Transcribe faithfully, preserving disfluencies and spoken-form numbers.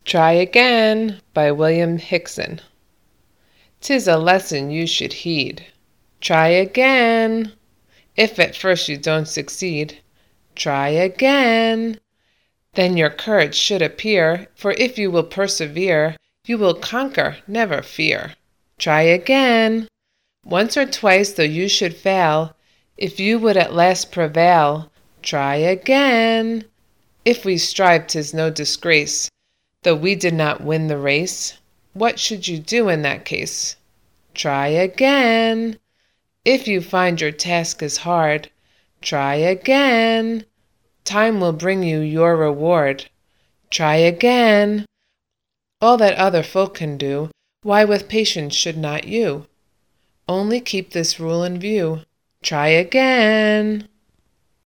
Try Again by William Hickson. 'Tis a lesson you should heed. Try again. If at first you don't succeed, try again. Then your courage should appear, for if you will persevere, you will conquer, never fear. Try again. Once or twice though you should fail, if you would at last prevail, try again. If we strive, 'tis no disgrace, though we did not win the race. What should you do in that case? Try again. If you find your task is hard, try again. Time will bring you your reward. Try again. All that other folk can do, why with patience should not you? Only keep this rule in view. Try again.